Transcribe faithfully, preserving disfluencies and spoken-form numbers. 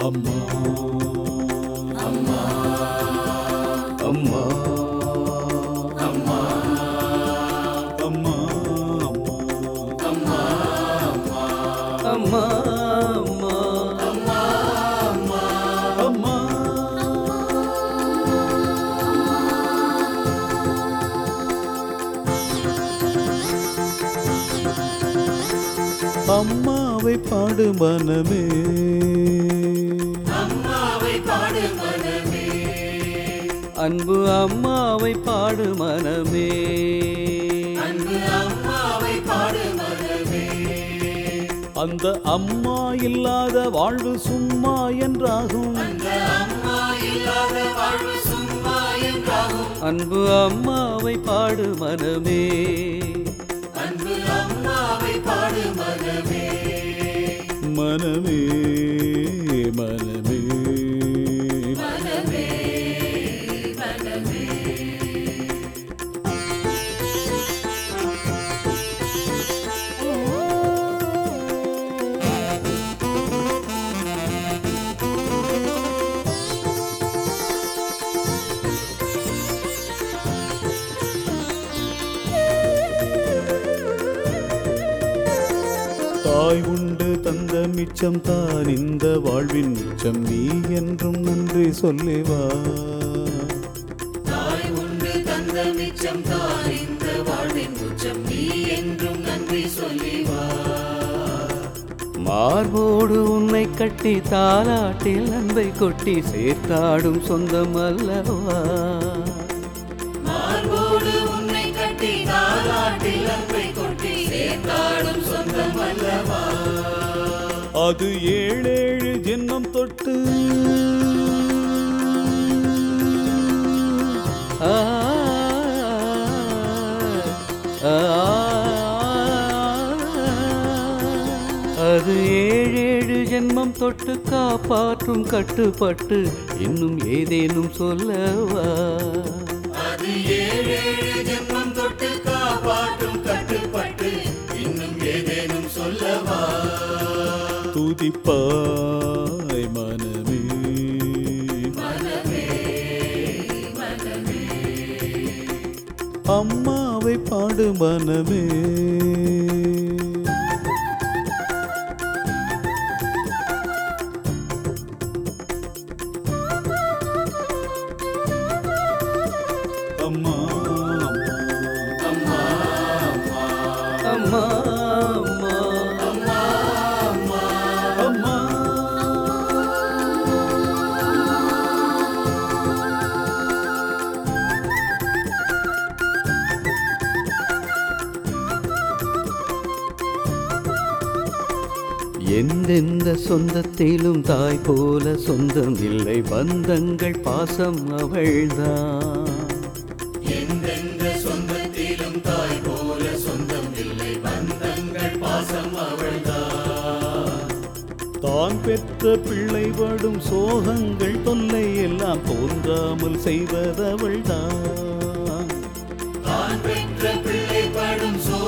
அம்மா அம்மா அம்மா அம்மா அம்மா அம்மா அம்மா அம்மாவை பாடு மனமே, அம்மாவை பாடு மனமே, அன்பு அம்மாவை பாடு மனமே, அன்பு அம்மாவை பாடு மனமே. அந்த அம்மா இல்லாத வாழ்வு சும்மா என்றாகும், அந்த அம்மா இல்லாத வாழ்வு சும்மா என்றாகும். அன்பு அம்மாவை பாடு மனமே, அன்பு அம்மாவை பாடு மனமே, மனமே மனமே மனமே மனமே. தாய் உண்டு தந்த மிச்சம் தான் இந்த வாழ்வின் மிச்சம், நீ என்றும் நன்றி சொல்லிவா. தாய் உண்டு தந்த மிச்சம் தான் இந்த வாழ்வின் உச்சம், நீ என்றும் நன்றி சொல்லிவா. மார்போடு உன்னை கட்டி தாலாட்டில் அன்பை கொட்டி சேர்த்தாடும் சொந்தம் அல்லவா. மார்போடு உன்னை கட்டி தாலாட்டில் அன்பை கொட்டி சேர்த்தாடும் சொந்தம் அல்லவா. அது ஏழேழு ஜென்மம் தொட்டு ஆ அது ஏழேழு ஜென்மம் தொட்டு காப்பாற்றும் கட்டுப்பட்டு இன்னும் ஏதேனும் சொல்லவா. அது ஏழேழு ஜென்மம் தொட்டு காப்பாற்றும் கட்டுப்பட்டு இன்னும் ஏதேனும் சொல்லவா. துதிப்பாய் மனமே, மனமே மனமே, அம்மாவை பாடு மனமே. அம்மா அம்மா அம்மா அம்மா அம்மா எந்தெந்த சொந்தத்திலும் தாய் போல சொந்தம் இல்லை, பந்தங்கள் பாசம் அவள்தான். எந்தெந்த சொந்தத்திலும் தாய் போல சொந்தம் இல்லை, பந்தங்கள் பாசம் அவள்தான். தான் பெற்ற பிள்ளை படும் சோகங்கள் தொல்லை எல்லாம் தோன்றாமல் செய்வதவள்தான்.